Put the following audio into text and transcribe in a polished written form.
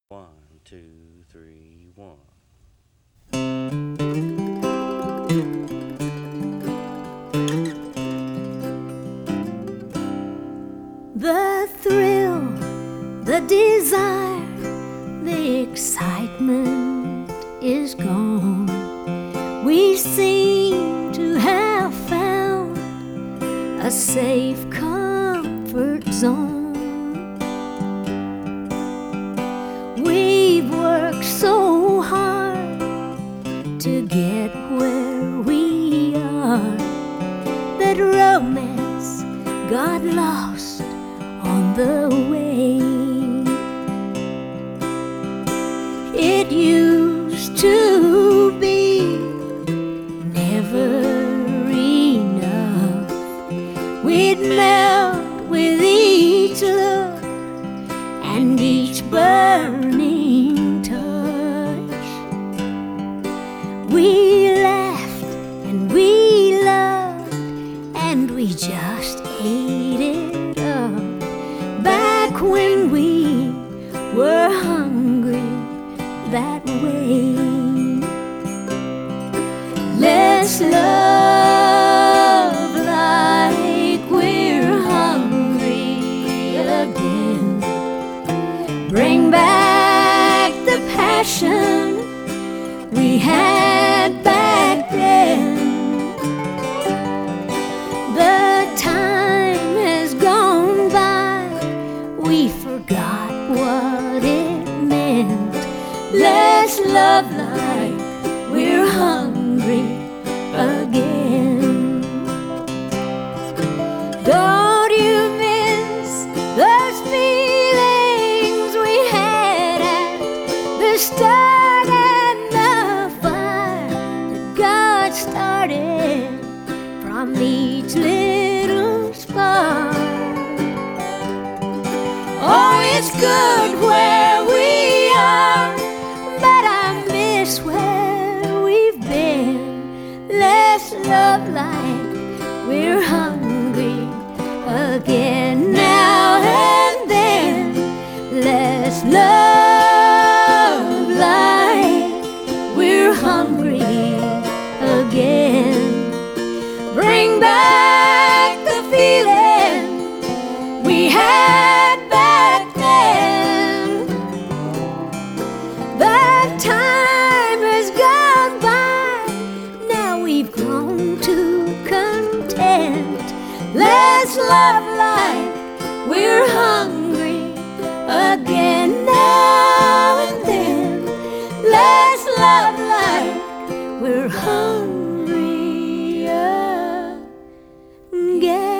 One, two, three, one. The thrill, the desire, the excitement is gone. We seem to have found a safe comfort zone. We've worked so hard to get where we are that romance got lost on the way. It used to be never enough. We'd melt with each look and each burning touch. We laughed and we loved and we just ate it up. Back when we were hungry that way. Let's love like we're hungry again. Bring back the passion we had back then. The time has gone by, we forgot what it meant. Let's love like we're hungry again. Don't you miss those feelings we had at the start, and the fire that got started from each little spark? Oh, it's good where we are, but I miss where we've been. Let's love like we're hungry again now and then. Let's love like we're hungry again. Bring back the feeling we had back then. The time has gone by, now we've grown to content. Let's love like we're hungry again now and then. Let's love like we're hungry again.